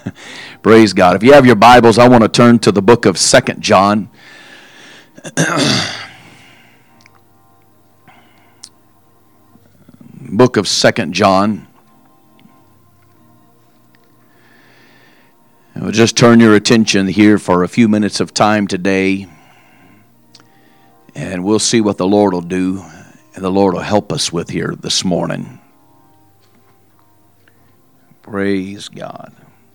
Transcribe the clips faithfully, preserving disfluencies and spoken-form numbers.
Praise God. If you have your Bibles, I want to turn to the book of Second John. Book of Second John. I'll just turn your attention here for a few minutes of time today, and we'll see what the Lord will do, and the Lord will help us with here this morning. Praise God.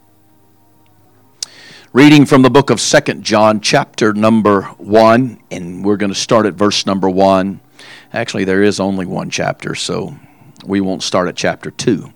Reading from the book of Second John, chapter number one, and we're going to start at verse number one. Actually, there is only one chapter, so we won't start at chapter two.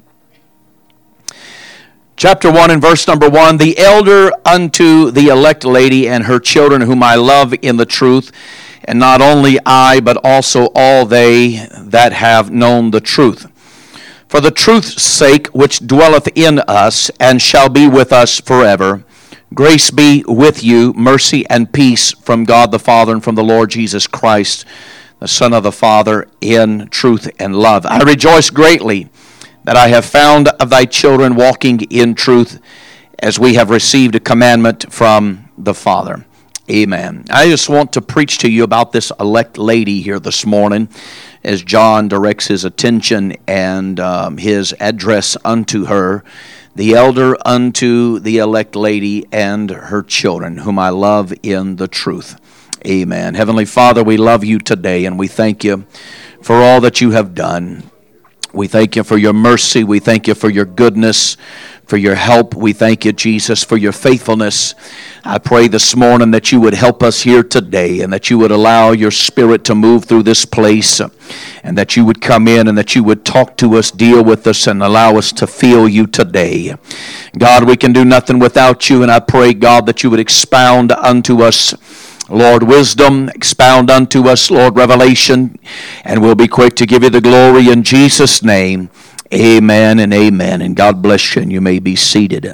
Chapter one and verse number one, the elder unto the elect lady and her children whom I love in the truth, and not only I, but also all they that have known the truth. For the truth's sake which dwelleth in us, and shall be with us forever. Grace be with you, mercy and peace from God the Father and from the Lord Jesus Christ, the Son of the Father, in truth and love. I rejoice greatly that I have found of thy children walking in truth, as we have received a commandment from the Father. Amen. I just want to preach to you about this elect lady here this morning, as John directs his attention and um, his address unto her. The elder unto the elect lady and her children, whom I love in the truth. Amen. Heavenly Father, we love you today, and we thank you for all that you have done. We thank you for your mercy. We thank you for your goodness, for your help. We thank you, Jesus, for your faithfulness. I pray this morning that you would help us here today, and that you would allow your Spirit to move through this place, and that you would come in and that you would talk to us, deal with us, and allow us to feel you today. God, we can do nothing without you, and I pray, God, that you would expound unto us, Lord, wisdom, expound unto us, Lord, revelation, and we'll be quick to give you the glory in Jesus' name. Amen and amen, and God bless you, and you may be seated.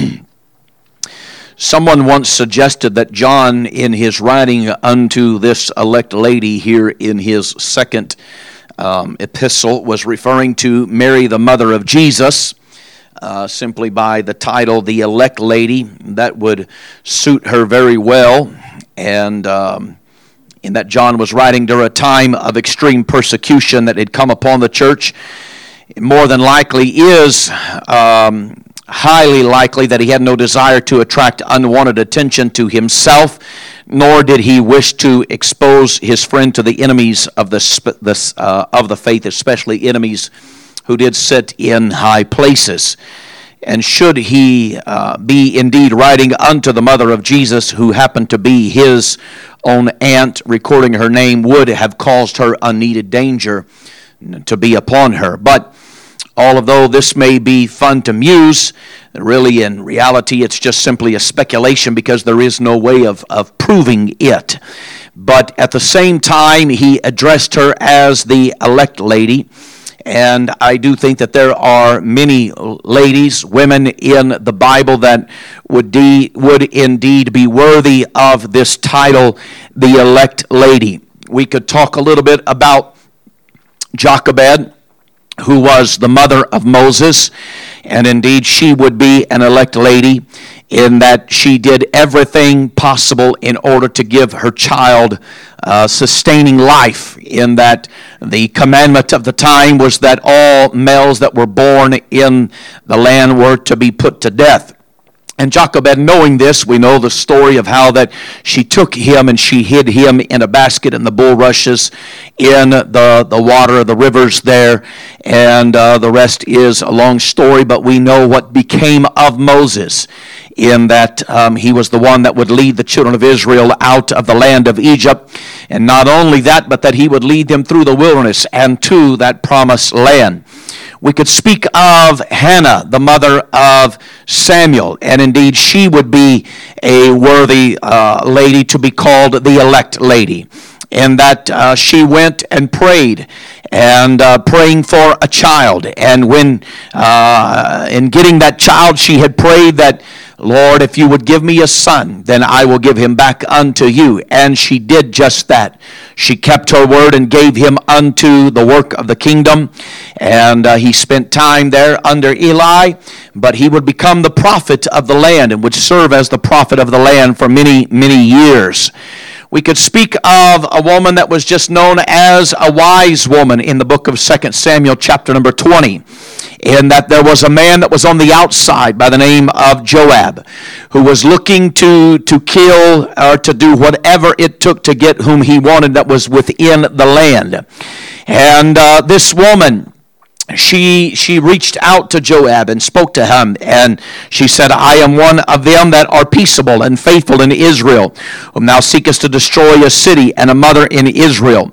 Someone once suggested that John, in his writing unto this elect lady here in his second um, epistle, was referring to Mary, the mother of Jesus, uh, simply by the title, the elect lady. That would suit her very well, and um, in that John was writing during a time of extreme persecution that had come upon the church. More than likely is um, highly likely that he had no desire to attract unwanted attention to himself, nor did he wish to expose his friend to the enemies of the, the uh, of the faith, especially enemies who did sit in high places. And should he uh, be indeed writing unto the mother of Jesus, who happened to be his own aunt, recording her name would have caused her unneeded danger to be upon her. But although this may be fun to muse, really in reality it's just simply a speculation, because there is no way of, of proving it. But at the same time, he addressed her as the elect lady. And I do think that there are many ladies, women in the Bible that would, de- would indeed be worthy of this title, the elect lady. We could talk a little bit about Jochebed, who was the mother of Moses, and indeed she would be an elect lady in that she did everything possible in order to give her child uh, sustaining life, in that the commandment of the time was that all males that were born in the land were to be put to death. And Jochebed, knowing this, we know the story of how that she took him and she hid him in a basket in the bulrushes in the, the water of the rivers there. And uh, the rest is a long story, but we know what became of Moses, in that um, he was the one that would lead the children of Israel out of the land of Egypt. And not only that, but that he would lead them through the wilderness and to that promised land. We could speak of Hannah, the mother of Samuel, and indeed she would be a worthy uh, lady to be called the elect lady, in that uh, she went and prayed and uh, praying for a child. And when uh, in getting that child, she had prayed that, Lord, if you would give me a son, then I will give him back unto you. And she did just that. She kept her word and gave him unto the work of the kingdom. And uh, he spent time there under Eli, but he would become the prophet of the land and would serve as the prophet of the land for many, many years. We could speak of a woman that was just known as a wise woman in the book of Second Samuel chapter number twenty, in that there was a man that was on the outside by the name of Joab, who was looking to, to kill or to do whatever it took to get whom he wanted that was within the land. And uh, this woman, She she reached out to Joab and spoke to him, and she said, I am one of them that are peaceable and faithful in Israel, whom thou seekest to destroy a city and a mother in Israel.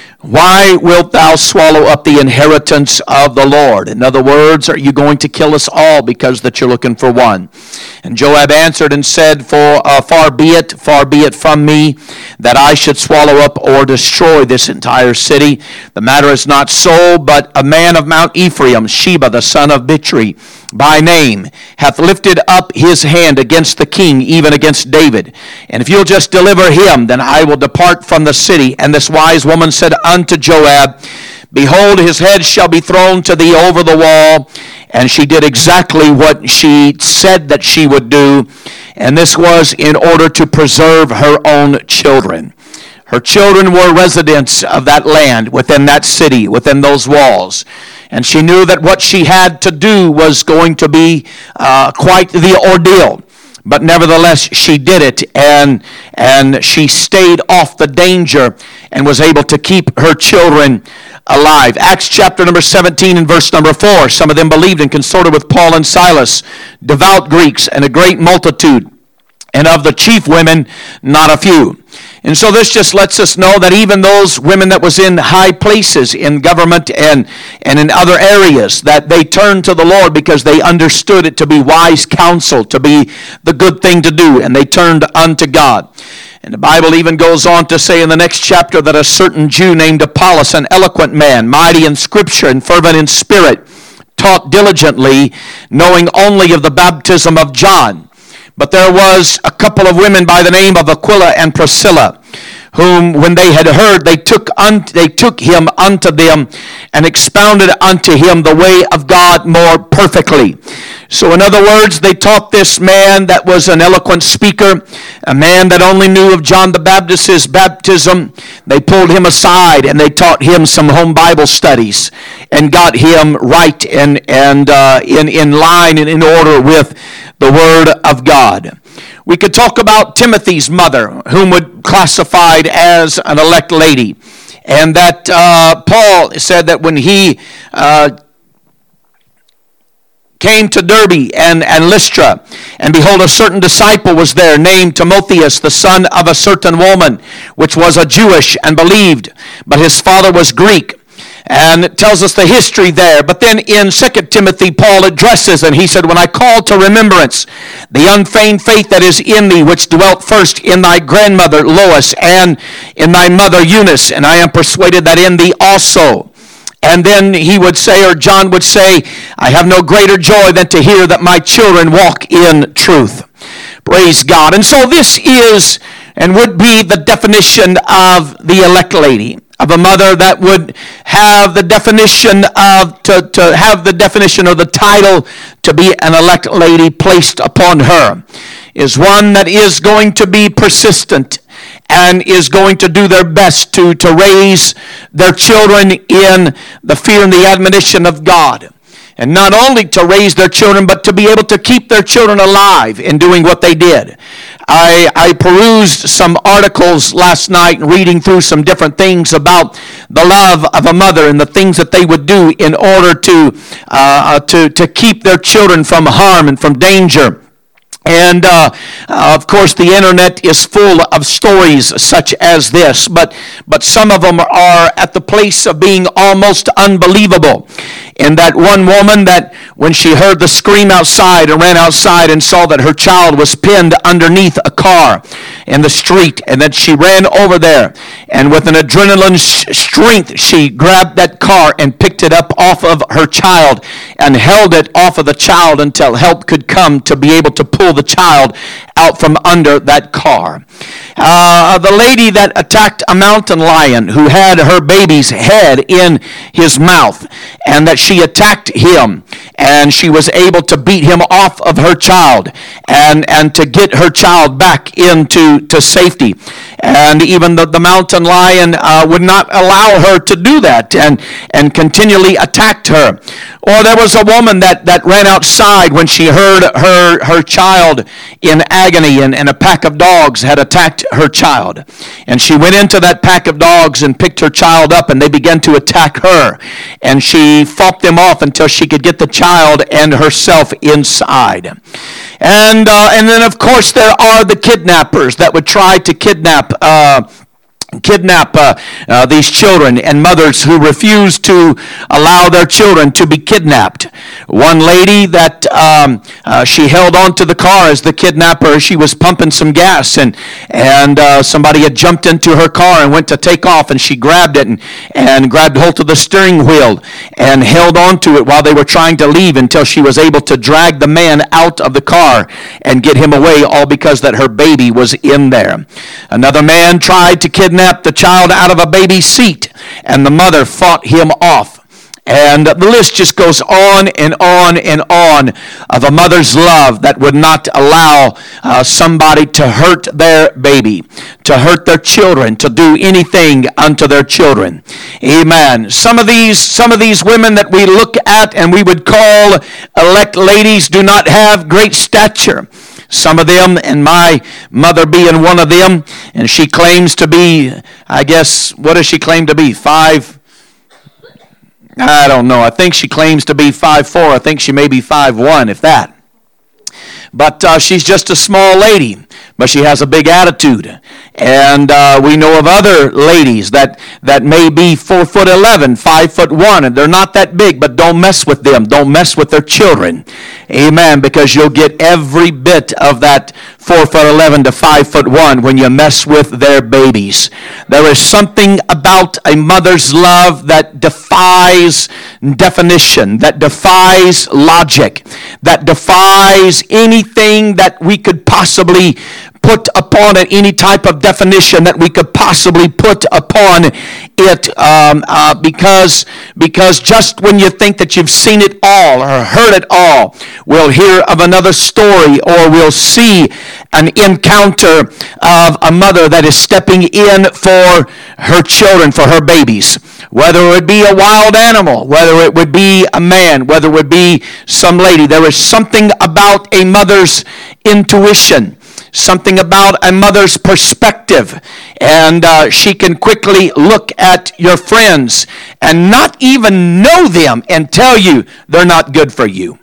Why wilt thou swallow up the inheritance of the Lord? In other words, are you going to kill us all because that you're looking for one? And Joab answered and said, For uh, far be it, far be it from me, that I should swallow up or destroy this entire city. The matter is not so, but a man of Mount Ephraim, Sheba the son of Bichri, by name, hath lifted up his hand against the king, even against David. And if you'll just deliver him, then I will depart from the city. And this wise woman said unto Joab, Behold, his head shall be thrown to thee over the wall. And she did exactly what she said that she would do. And this was in order to preserve her own children. Her children were residents of that land, within that city, within those walls. And she knew that what she had to do was going to be uh, quite the ordeal. But nevertheless, she did it, and, and she stayed off the danger and was able to keep her children alive. Acts chapter number seventeen and verse number four. Some of them believed and consorted with Paul and Silas, devout Greeks, and a great multitude. And of the chief women, not a few. And so this just lets us know that even those women that was in high places in government and, and in other areas, that they turned to the Lord because they understood it to be wise counsel, to be the good thing to do, and they turned unto God. And the Bible even goes on to say in the next chapter that a certain Jew named Apollos, an eloquent man, mighty in scripture and fervent in spirit, taught diligently, knowing only of the baptism of John. But there was a couple of women by the name of Aquila and Priscilla, whom when they had heard, they took un- they took him unto them and expounded unto him the way of God more perfectly. So in other words, they taught this man that was an eloquent speaker, a man that only knew of John the Baptist's baptism. They pulled him aside and they taught him some home Bible studies and got him right and, and uh, in, in line and in order with the Word of God. We could talk about Timothy's mother, whom would classified as an elect lady. And that uh, Paul said that when he uh, came to Derbe and, and Lystra, and behold, a certain disciple was there, named Timotheus, the son of a certain woman, which was a Jewish and believed, but his father was Greek. And it tells us the history there. But then in Second Timothy, Paul addresses, and he said, When I call to remembrance the unfeigned faith that is in thee, which dwelt first in thy grandmother Lois, and in thy mother Eunice, and I am persuaded that in thee also. And then he would say, or John would say, I have no greater joy than to hear that my children walk in truth. Praise God. And so this is and would be the definition of the elect lady, of a mother that would have the definition of, to, to have the definition or the title to be an elect lady placed upon her, is one that is going to be persistent and is going to do their best to, to raise their children in the fear and the admonition of God. And not only to raise their children, but to be able to keep their children alive in doing what they did. I, I perused some articles last night, reading through some different things about the love of a mother and the things that they would do in order to, uh, to, to keep their children from harm and from danger. And uh, uh, of course, the internet is full of stories such as this, but but some of them are at the place of being almost unbelievable. In that one woman that when she heard the scream outside and ran outside and saw that her child was pinned underneath a car in the street, and that she ran over there, and with an adrenaline sh- strength, she grabbed that car and picked it up off of her child and held it off of the child until help could come to be able to pull the child out from under that car. Uh, the lady that attacked a mountain lion who had her baby's head in his mouth, and that she attacked him, and she was able to beat him off of her child and, and to get her child back into to safety. And even the, the mountain lion uh, would not allow her to do that and, and continually attacked her. Or there was a woman that, that ran outside when she heard her, her child in agony, and, and a pack of dogs had attacked her child. And she went into that pack of dogs and picked her child up, and they began to attack her. And she fought them off until she could get the child and herself inside. And uh, and then, of course, there are the kidnappers that would try to kidnap uh kidnap uh, uh, these children, and mothers who refuse to allow their children to be kidnapped. One lady that um, uh, she held on to the car as the kidnapper. She was pumping some gas, and and uh, somebody had jumped into her car and went to take off, and she grabbed it and, and grabbed hold of the steering wheel and held on to it while they were trying to leave until she was able to drag the man out of the car and get him away, all because that her baby was in there. Another man tried to kidnap the child out of a baby seat, and the mother fought him off. And the list just goes on and on and on of a mother's love that would not allow uh, somebody to hurt their baby, to hurt their children, to do anything unto their children. Amen. Some of these, some of these women that we look at and we would call elect ladies do not have great stature. Some of them, and my mother being one of them, and she claims to be, I guess, what does she claim to be? Five? I don't know. I think she claims to be five foot four. I think she may be five one, if that. But uh, she's just a small lady, but she has a big attitude. And uh, we know of other ladies that, that may be four foot eleven, five foot one, and they're not that big, but don't mess with them. Don't mess with their children. Amen, because you'll get every bit of that four foot eleven to five foot one when you mess with their babies. There is something about a mother's love that defies definition, that defies logic, that defies anything that we could possibly put upon it, any type of definition that we could possibly put upon it, um, uh, because because just when you think that you've seen it all or heard it all, we'll hear of another story, or we'll see an encounter of a mother that is stepping in for her children, for her babies. Whether it would be a wild animal, whether it would be a man, whether it would be some lady, there is something about a mother's intuition, something about a mother's perspective, and uh, she can quickly look at your friends and not even know them and tell you they're not good for you.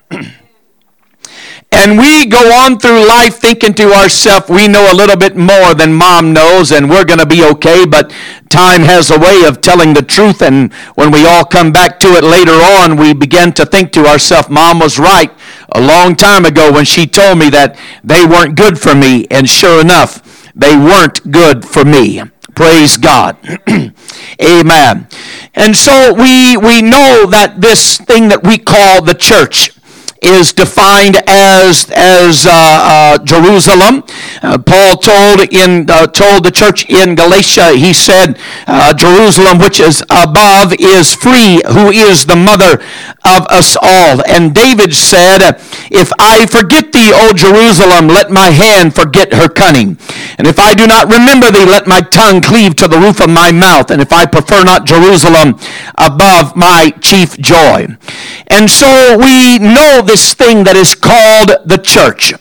And we go on through life thinking to ourselves, we know a little bit more than mom knows, and we're going to be okay, but time has a way of telling the truth, and when we all come back to it later on, we begin to think to ourselves, mom was right a long time ago when she told me that they weren't good for me, and sure enough, they weren't good for me. Praise God. Amen. And so we we know that this thing that we call the church is defined as as uh, uh, Jerusalem. Uh, Paul told in uh, told the church in Galatia, he said, uh, Jerusalem which is above is free, who is the mother of us all. And David said, if I forget thee, O Jerusalem, let my hand forget her cunning. And if I do not remember thee, let my tongue cleave to the roof of my mouth. And if I prefer not Jerusalem above my chief joy. And so we know this thing that is called the church.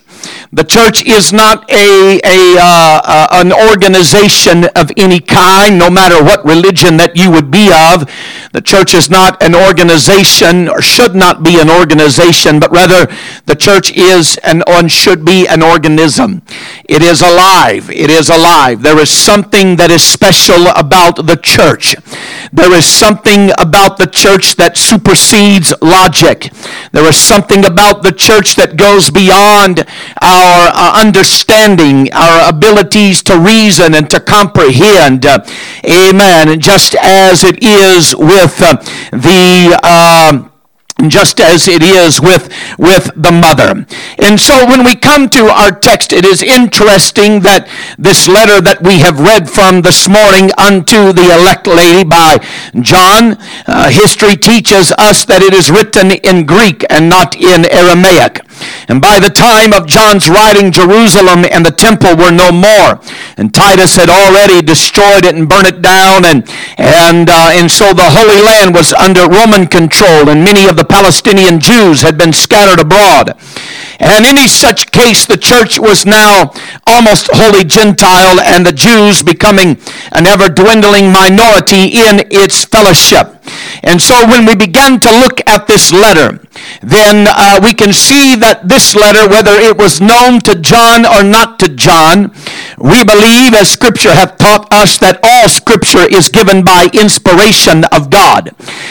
The church is not a, a uh, uh, an organization of any kind, no matter what religion that you would be of. The church is not an organization, or should not be an organization, but rather the church is and should be an organism. It is alive. It is alive. There is something that is special about the church. There is something about the church that supersedes logic. There is something about the church that goes beyond our Our uh, understanding, our abilities to reason and to comprehend. Uh, amen. And just as it is with uh, the... Uh, just as it is with, with the mother. And so when we come to our text, it is interesting that this letter that we have read from this morning unto the elect lady by John, uh, history teaches us that it is written in Greek and not in Aramaic. And by the time of John's writing, Jerusalem and the temple were no more. And Titus had already destroyed it and burnt it down. And and uh, and so the Holy Land was under Roman control. And many of the Palestinian Jews had been scattered abroad. And in any such case, the church was now almost wholly Gentile, and the Jews becoming an ever-dwindling minority in its fellowship. And so when we begin to look at this letter, then uh, we can see that this letter, whether it was known to John or not to John, we believe, as Scripture hath taught us, that all Scripture is given by inspiration of God.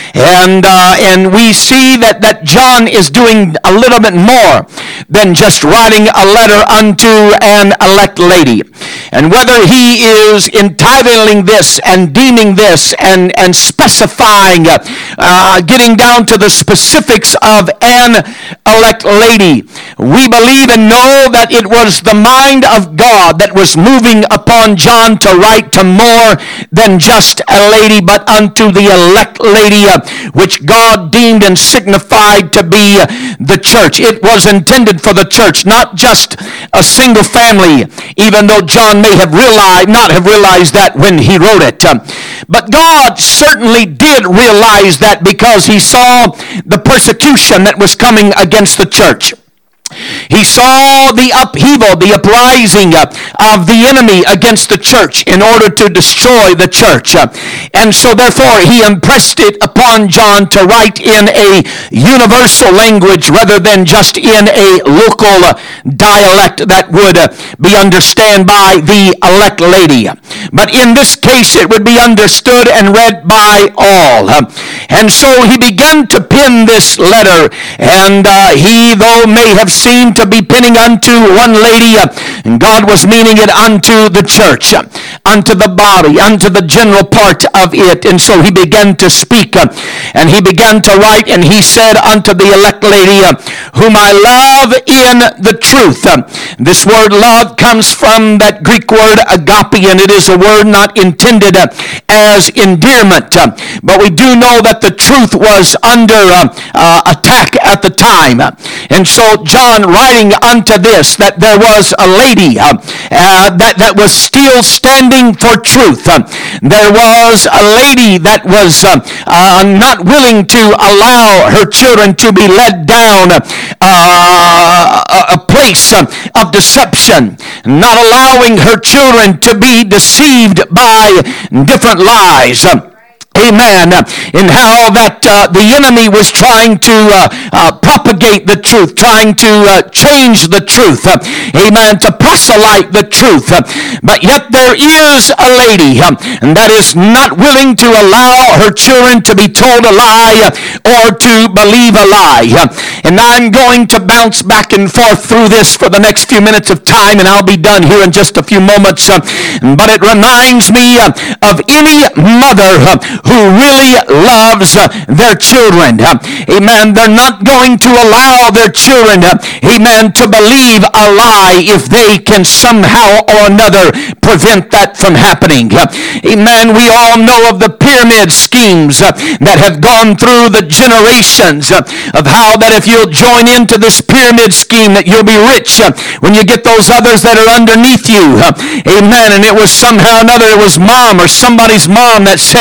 And uh, and we see that, that John is doing a little bit more than just writing a letter unto an elect lady. And whether he is entitling this and deeming this and, and specifying, uh, uh, getting down to the specifics of an elect lady, we believe and know that it was the mind of God that was moving upon John to write to more than just a lady, but unto the elect lady, uh, which God deemed and signified to be uh, the church. It was intended for the church, not just a single family, even though John may have realized, not have realized that when he wrote it. Um, but God certainly did realize that, because he saw the persecution that was coming against the church. He saw the upheaval, the uprising uh, of the enemy against the church in order to destroy the church. Uh, and so therefore he impressed it upon John to write in a universal language rather than just in a local uh, dialect that would uh, be understood by the elect lady. But in this case it would be understood and read by all. Uh, and so he began to pen this letter, and uh, he, though may have seemed to be penning unto one lady, uh, and God was meaning it unto the church, uh, unto the body, unto the general part of it. And so he began to speak, uh, and he began to write, and he said unto the elect lady, uh, whom I love in the truth. Uh, this word love comes from that Greek word agape, and it is a word not intended uh, as endearment. Uh, but we do know that the truth was under uh, uh, attack at the time. Uh, and so John writing unto this, that there was a lady uh, uh, that, that was still standing for truth. Uh, there was a lady that was uh, uh, not willing to allow her children to be led down uh, a, a place uh, of deception, not allowing her children to be deceived by different lies. Uh, Amen. And how that uh, the enemy was trying to uh, uh, propagate the truth, trying to uh, change the truth. Uh, amen. To proselyte the truth. Uh, but yet there is a lady uh, that is not willing to allow her children to be told a lie uh, or to believe a lie. Uh, and I'm going to bounce back and forth through this for the next few minutes of time, and I'll be done here in just a few moments. Uh, but it reminds me uh, of any mother uh, who really loves uh, their children. Uh, amen. They're not going to allow their children, uh, amen, to believe a lie if they can somehow or another prevent that from happening. Uh, amen. We all know of the pyramid schemes uh, that have gone through the generations uh, of how that if you'll join into this pyramid scheme that you'll be rich uh, when you get those others that are underneath you. Uh, amen. And it was somehow or another, it was mom or somebody's mom that says, uh,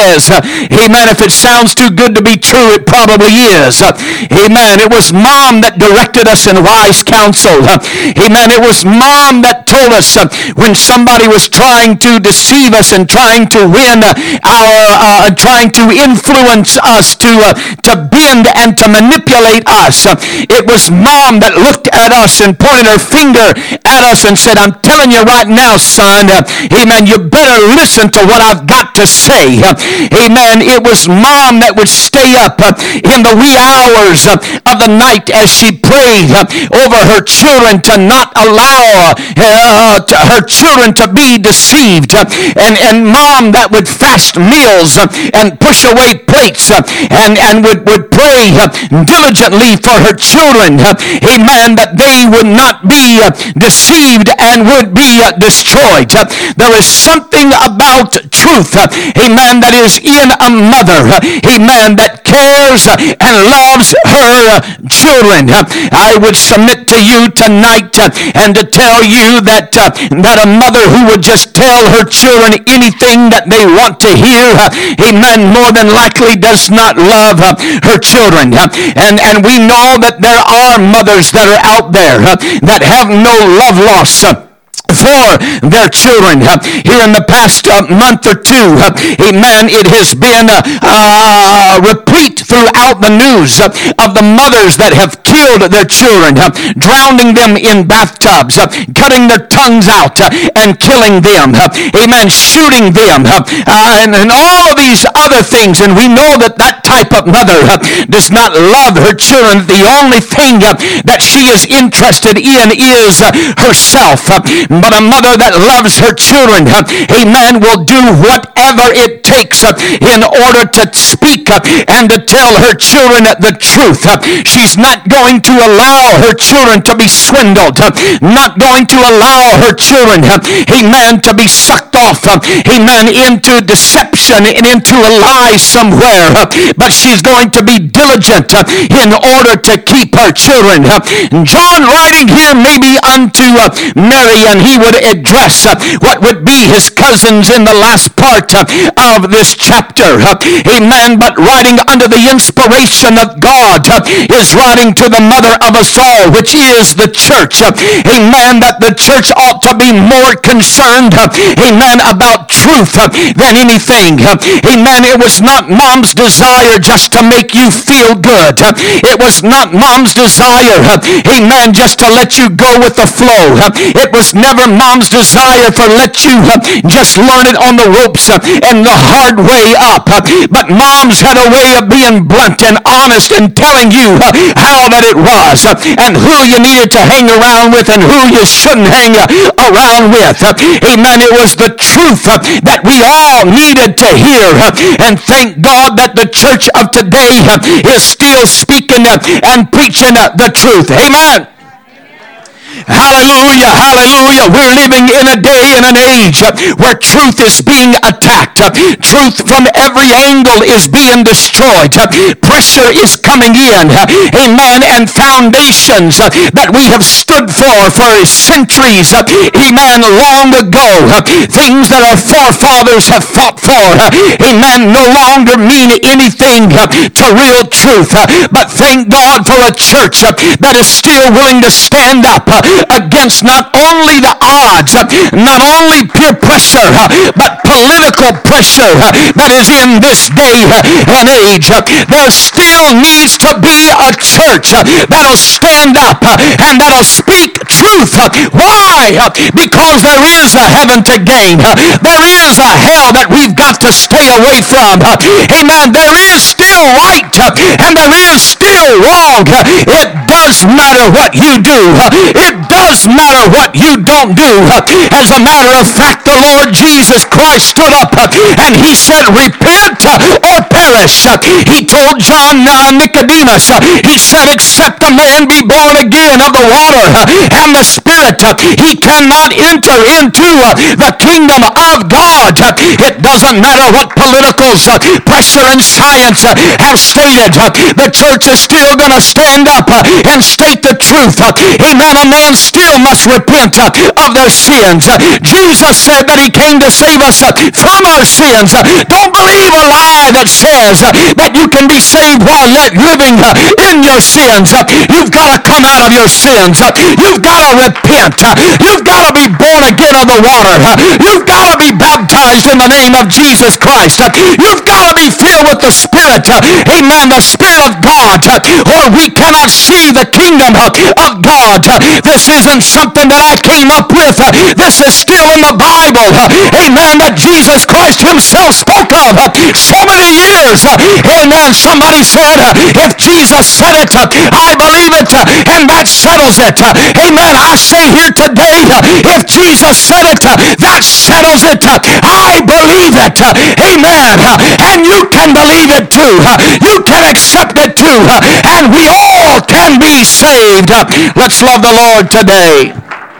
Amen. If it sounds too good to be true, it probably is. Amen. It was mom that directed us in wise counsel. Amen. It was mom that told us when somebody was trying to deceive us and trying to win our, uh, trying to influence us, to, uh, to bend and to manipulate us. It was mom that looked at us and pointed her finger at us and said, I'm telling you right now, son, uh, amen, you better listen to what I've got to say. Uh, amen. It was mom that would stay up uh, in the wee hours uh, of the night as she prayed uh, over her children to not allow uh, to her children to be deceived. Uh, and, and mom that would fast meals uh, and push away plates uh, and, and would, would pray uh, diligently for her children. Uh, amen. That they would not be uh, deceived and would be uh, destroyed. Uh, there is something about truth, uh, amen, that is in a mother, uh, amen, that cares uh, and loves her uh, children. Uh, I would submit to you tonight uh, and to tell you that uh, that a mother who would just tell her children anything that they want to hear, uh, amen, more than likely does not love uh, her children. Uh, and, and we know that there are mothers that are out there uh, that have no love loss uh, for their children. Uh, here in the past uh, month or two, uh, amen, it has been uh, uh, replete throughout the news uh, of the mothers that have killed their children, uh, drowning them in bathtubs, uh, cutting their tongues out uh, and killing them, uh, amen, shooting them, uh, uh, and, and all of these other things. And we know that that type of mother uh, does not love her children. The only thing uh, that she is interested in is uh, herself. Uh, But a mother that loves her children, uh, amen, will do whatever it takes uh, in order to speak uh, and to tell her children the truth. Uh, she's not going to allow her children to be swindled, uh, not going to allow her children, uh, amen, to be sucked off, uh, amen, into deception and into a lie somewhere. Uh, but she's going to be diligent uh, in order to keep her children. Uh, John writing here maybe unto uh, Mary, and he would address uh, what would be his cousins in the last part uh, of this chapter. Uh, amen. But writing under the inspiration of God uh, is writing to the mother of us all, which is the church. Uh, amen. That the church ought to be more concerned, uh, amen, about truth uh, than anything. Uh, amen. It was not mom's desire just to make you feel good. Uh, it was not mom's desire, uh, amen, just to let you go with the flow. Uh, it was never mom's desire for let you uh, just learn it on the ropes uh, and the hard way up. Uh, but moms had a way of being blunt and honest and telling you uh, how that it was uh, and who you needed to hang around with and who you shouldn't hang uh, around with. Uh, amen. It was the truth uh, that we all needed to hear. Uh, and thank God that the church of today uh, is still speaking uh, and preaching uh, the truth. Amen. Hallelujah, hallelujah. We're living in a day and an age uh, where truth is being attacked. Uh, truth from every angle is being destroyed. Uh, pressure is coming in. Uh, amen. And foundations uh, that we have stood for for centuries, uh, amen, long ago. Uh, things that our forefathers have fought for, uh, amen, no longer mean anything uh, to real truth. Uh, but thank God for a church uh, that is still willing to stand up uh, against not only the odds, not only peer pressure, but political pressure that is in this day and age. There still needs to be a church that'll stand up and that'll speak truth. Why? Because there is a heaven to gain. There is a hell that we've got to stay away from. Amen. There is still right and there is still wrong. It does matter what you do. It does matter what you don't do. As a matter of fact, the Lord Jesus Christ stood up and he said, repent or perish. He told John uh, Nicodemus, uh, he said, except a man be born again of the water uh, and the Spirit, uh, he cannot enter into uh, the kingdom of God. Uh, it doesn't matter what politicals, uh, pressure, and science uh, have stated. Uh, the church is still going to stand up uh, and state the truth. Uh, amen. A man still must repent uh, of their sins. Uh, Jesus said that he came to save us uh, from our sins. Uh, don't believe a lie that says uh, that you can be saved while living uh, in your sins. Uh, you've got to come out of your sins. Uh, you've got to repent. Uh, you've got to be born again of the water. Uh, you've got to be baptized in the name of Jesus Christ. Uh, you've got to be filled with the Spirit. Uh, amen. The Spirit of God. Uh, or we cannot see the kingdom uh, of God. Uh, this isn't something that I came up with. Uh, this is still in the Bible. Uh, amen. That Jesus Christ himself spoke of uh, so many years. Uh, amen. Somebody said, uh, if Jesus said it, uh, I believe it, uh, and that settles it. Uh, amen. I say here today, uh, if Jesus said it, uh, that settles it. Uh, I believe it. Uh, amen. Uh, and you can believe it too. Uh, you can accept it too. Uh, and we all can be saved. Uh, let's love the Lord today.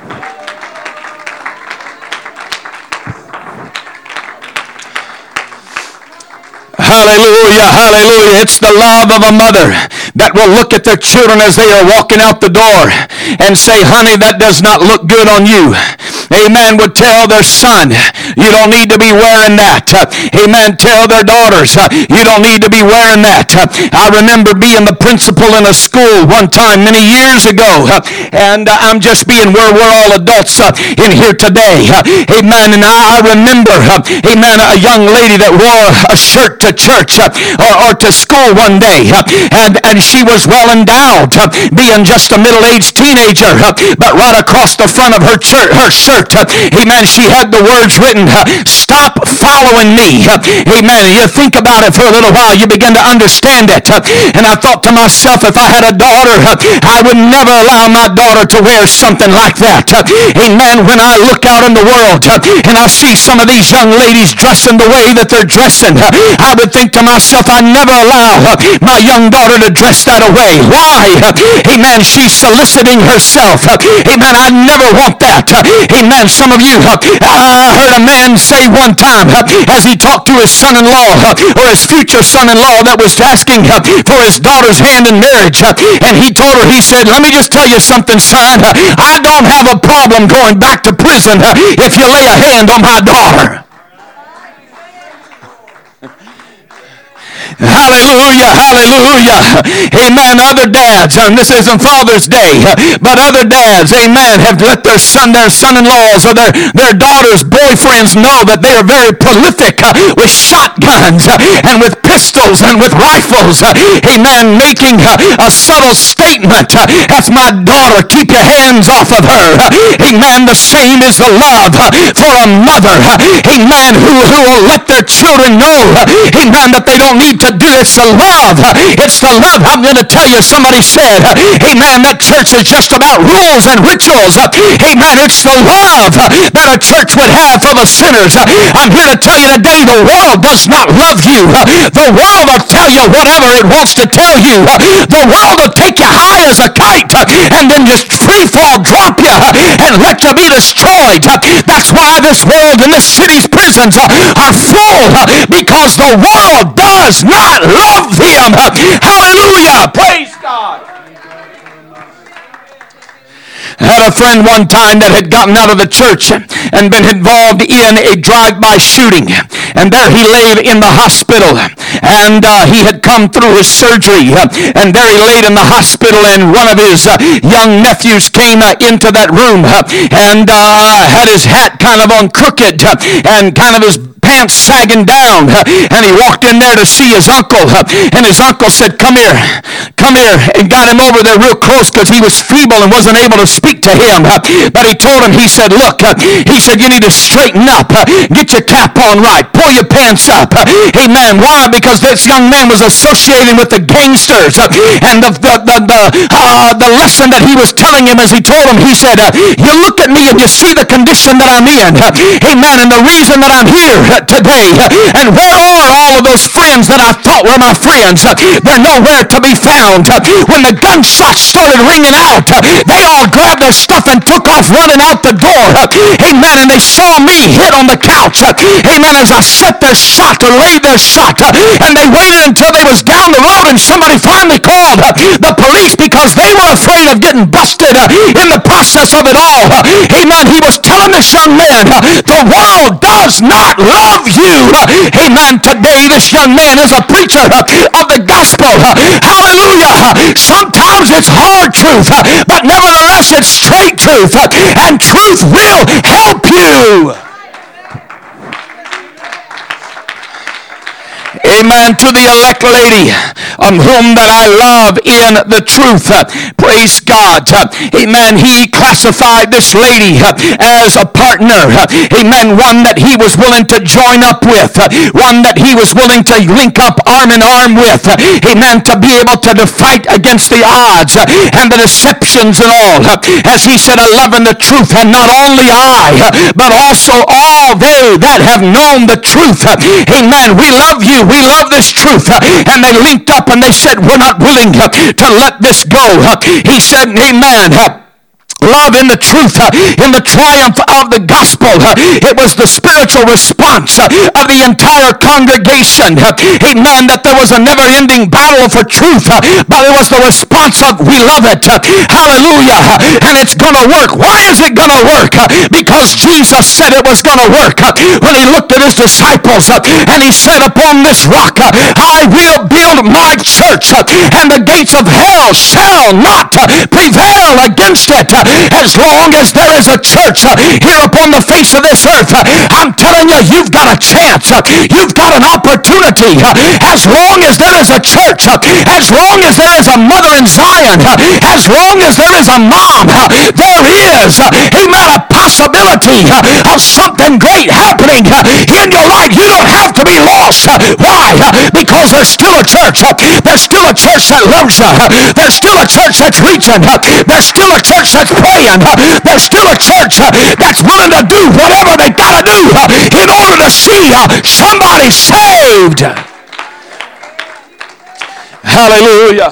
Hallelujah, hallelujah. It's the love of a mother that will look at their children as they are walking out the door and say, honey, that does not look good on you. Amen. Would tell their son, you don't need to be wearing that. Amen. Tell their daughters, you don't need to be wearing that. I remember being the principal in a school one time many years ago, and I'm just being where we're all adults in here today. Amen. And I remember, amen, a young lady that wore a shirt to church uh, or, or to school one day, uh, and, and she was well endowed, uh, being just a middle-aged teenager, uh, but right across the front of her, church, her shirt, uh, amen, she had the words written, uh, stop following me. Uh, amen. You think about it for a little while, you begin to understand it. Uh, and I thought to myself, if I had a daughter, uh, I would never allow my daughter to wear something like that. Uh, amen. When I look out in the world uh, and I see some of these young ladies dressing the way that they're dressing, uh, I would think to myself, I never allow uh, my young daughter to dress that away. Why? Uh, amen. She's soliciting herself. Uh, amen. I never want that. Uh, amen. Some of you, uh, I heard a man say one time uh, as he talked to his son-in-law uh, or his future son-in-law that was asking uh, for his daughter's hand in marriage. Uh, and he told her, he said, let me just tell you something, son. Uh, I don't have a problem going back to prison uh, if you lay a hand on my daughter. Hallelujah, hallelujah. Amen. Other dads, and this isn't Father's Day, but other dads, amen, have let their son, their son-in-laws or their, their daughters' boyfriends know that they are very prolific uh, with shotguns uh, and with pistols and with rifles. Uh, amen. Making uh, a subtle statement. Uh, that's my daughter. Keep your hands off of her. Uh, amen. The same is the love uh, for a mother. Uh, amen. Who, who will let their children know, uh, amen, that they don't need to do. It's the love. It's the love. I'm going to tell you, somebody said, amen, that church is just about rules and rituals. Amen. It's the love that a church would have for the sinners. I'm here to tell you today, the world does not love you. The world will tell you whatever it wants to tell you. The world will take you high as a kite and then just free fall drop you and let you be destroyed. That's why this world and this city's prisons are full, because the world does not love him. Hallelujah. Praise God. I had a friend one time that had gotten out of the church and been involved in a drive-by shooting. And there he lay in the hospital. And uh, he had come through his surgery. And there he laid in the hospital. And one of his uh, young nephews came uh, into that room and uh, had his hat kind of on crooked and kind of his pants sagging down, and he walked in there to see his uncle, and his uncle said, come here, come here, and got him over there real close because he was feeble and wasn't able to speak to him. But he told him, he said, look, he said, you need to straighten up, get your cap on right, pull your pants up. Amen. Why? Because this young man was associating with the gangsters, and the the the, the, uh, the lesson that he was telling him as he told him, he said, you look at me and you see the condition that I'm in. Amen. And the reason that I'm here today? And where are all of those friends that I thought were my friends? They're nowhere to be found. When the gunshots started ringing out, they all grabbed their stuff and took off running out the door. Amen. And they saw me hit on the couch. Amen. As I set their shot or laid their shot. And they waited until they was down the road and somebody finally called the police because they were afraid of getting busted in the process of it all. Amen. He was telling this young man, the world does not love you. Amen. Today this young man is a preacher of the gospel. Hallelujah. Sometimes it's hard truth, but nevertheless it's straight truth, and truth will help you. Amen. To the elect lady, um, whom that I love in the truth. Uh, praise God. Uh, amen. He classified this lady uh, as a partner. Uh, amen. One that he was willing to join up with. Uh, one that he was willing to link up arm in arm with. Uh, amen. To be able to fight against the odds uh, and the deceptions and all. Uh, as he said, I love in the truth, and not only I, uh, but also all they that have known the truth. Uh, amen. We love you. We love this truth. And they linked up and they said, we're not willing to let this go. He said, amen. Love in the truth, uh, in the triumph of the gospel. Uh, it was the spiritual response uh, of the entire congregation. Uh, amen. That there was a never-ending battle for truth, uh, but it was the response of we love it. Uh, hallelujah. Uh, and it's going to work. Why is it going to work? Uh, because Jesus said it was going to work. Uh, when he looked at his disciples uh, and he said, upon this rock uh, I will build my church, uh, and the gates of hell shall not uh, prevail against it. Uh, As long as there is a church uh, here upon the face of this earth, uh, I'm telling you, you've got a chance. Uh, you've got an opportunity. Uh, as long as there is a church, uh, as long as there is a mother in Zion, uh, as long as there is a mom, uh, there is, uh, amen, a possibility uh, of something great happening uh, in your life. You don't have to be lost. Uh, why? Uh, because there's still a church. Uh, there's still a church that loves you. Uh, there's still a church that's reaching. Uh, there's still a church that's praying. There's still a church that's willing to do whatever they got to do in order to see somebody saved. Hallelujah.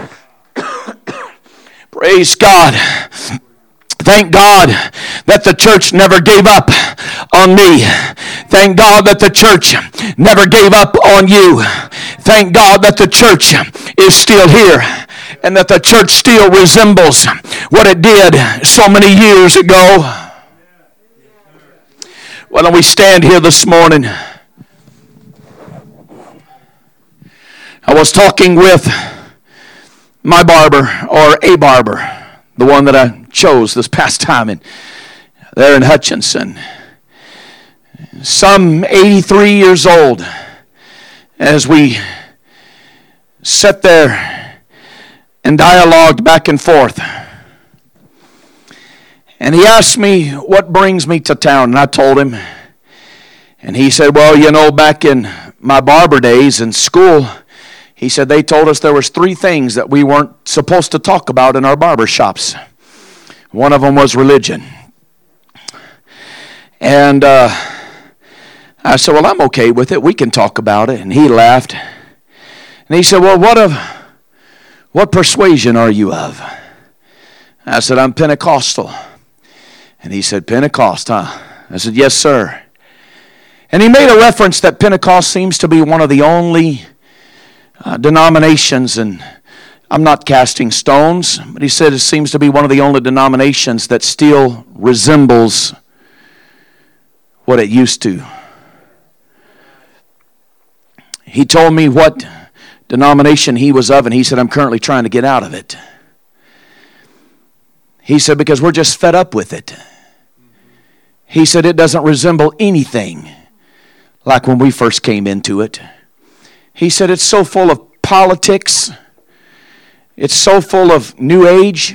Praise God. Thank God that the church never gave up on me. Thank God that the church never gave up on you. Thank God that the church is still here, and that the church still resembles what it did so many years ago. Why don't we stand here this morning? I was talking with my barber, or a barber, the one that I chose this past time in, there in Hutchinson. Some eighty-three years old. As we sat there and dialogued back and forth. And he asked me, what brings me to town? And I told him. And he said, well, you know, back in my barber days in school, he said they told us there was three things that we weren't supposed to talk about in our barber shops. One of them was religion. And uh, I said, well, I'm okay with it. We can talk about it. And he laughed. And he said, well, what of, what persuasion are you of? I said, I'm Pentecostal. And he said, Pentecost, huh? I said, yes, sir. And he made a reference that Pentecost seems to be one of the only uh, denominations, and I'm not casting stones, but he said it seems to be one of the only denominations that still resembles what it used to. He told me what denomination he was of, and he said, I'm currently trying to get out of it. He said, because we're just fed up with it. He said, it doesn't resemble anything like when we first came into it. He said, it's so full of politics. It's so full of New Age.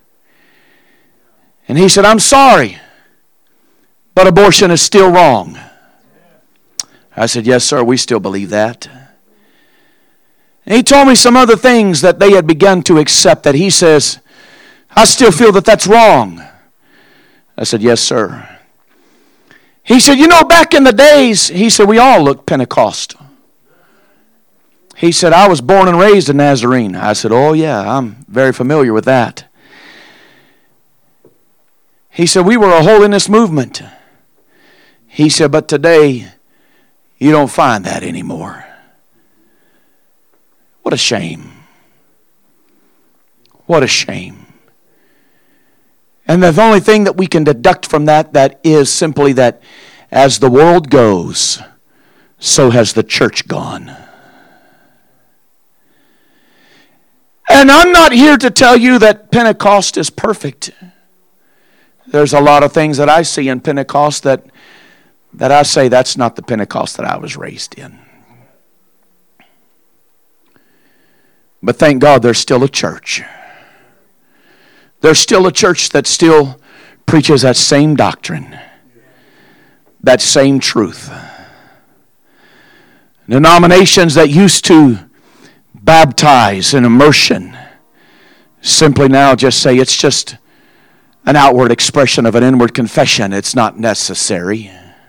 And he said, I'm sorry, but abortion is still wrong. I said, yes, sir, we still believe that. And he told me some other things that they had begun to accept that he says, I still feel that that's wrong. I said, yes, sir. He said, you know, back in the days, he said, we all looked Pentecostal. He said, I was born and raised a Nazarene. I said, oh yeah, I'm very familiar with that. He said, we were a holiness movement. He said, but today, you don't find that anymore. What a shame. What a shame. And the only thing that we can deduct from that, that is simply that as the world goes, so has the church gone. And I'm not here to tell you that Pentecost is perfect. There's a lot of things that I see in Pentecost that, that I say that's not the Pentecost that I was raised in. But thank God there's still a church. There's still a church that still preaches that same doctrine, that same truth. Denominations that used to baptize in immersion simply now just say it's just an outward expression of an inward confession. It's not necessary.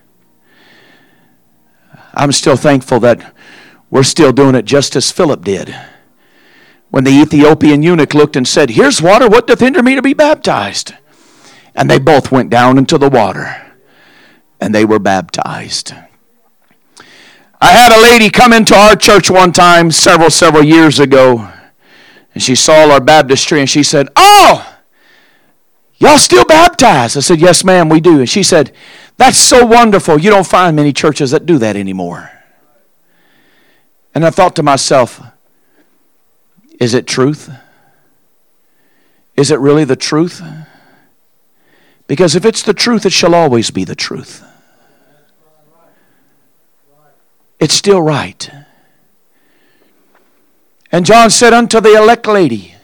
I'm still thankful that we're still doing it just as Philip did. When the Ethiopian eunuch looked and said, here's water, what doth hinder me to be baptized? And they both went down into the water, and they were baptized. I had a lady come into our church one time, several, several years ago, and she saw our baptistry, and she said, oh, y'all still baptized? I said, yes, ma'am, we do. And she said, that's so wonderful. You don't find many churches that do that anymore. And I thought to myself, is it truth? Is it really the truth? Because if it's the truth, it shall always be the truth. It's still right. And John said unto the elect lady,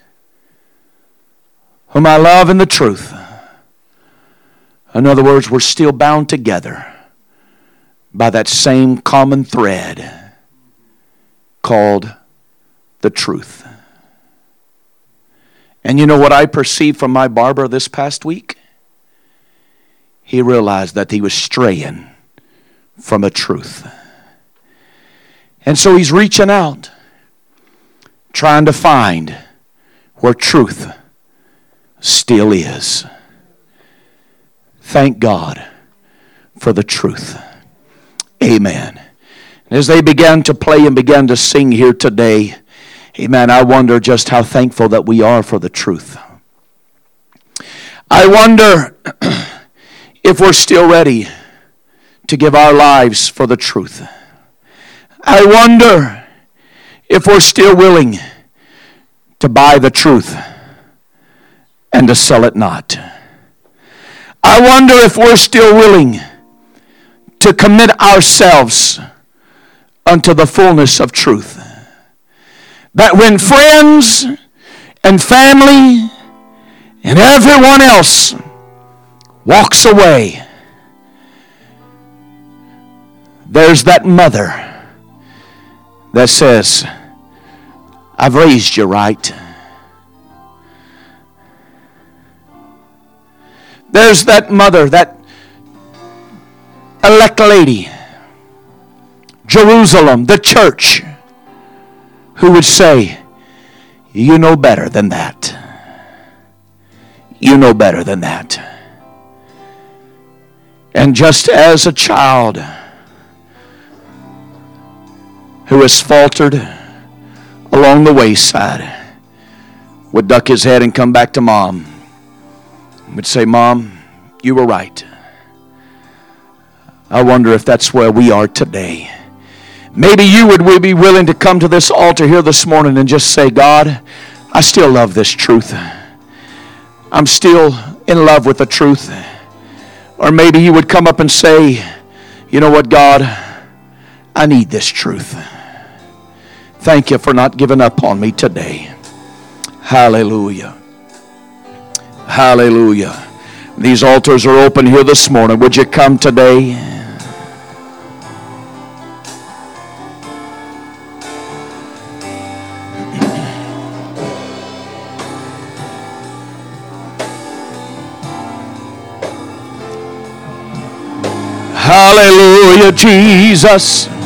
whom I love in the truth. In other words, we're still bound together by that same common thread called the truth. And you know what I perceived from my barber this past week? He realized that he was straying from the truth. And so he's reaching out, trying to find where truth still is. Thank God for the truth. Amen. And as they began to play and began to sing here today, amen, I wonder just how thankful that we are for the truth. I wonder if we're still ready to give our lives for the truth. I wonder if we're still willing to buy the truth and to sell it not. I wonder if we're still willing to commit ourselves unto the fullness of truth. That when friends and family and everyone else walks away, there's that mother that says, I've raised you right. There's that mother, that elect lady, Jerusalem, the church, who would say, you know better than that. You know better than that. And just as a child who has faltered along the wayside would duck his head and come back to mom, would say, Mom, you were right. I wonder if that's where we are today. Maybe you would be willing to come to this altar here this morning and just say, God, I still love this truth. I'm still in love with the truth. Or maybe you would come up and say, you know what, God, I need this truth. Thank you for not giving up on me today. Hallelujah. Hallelujah. These altars are open here this morning. Would you come today? Hallelujah, Jesus.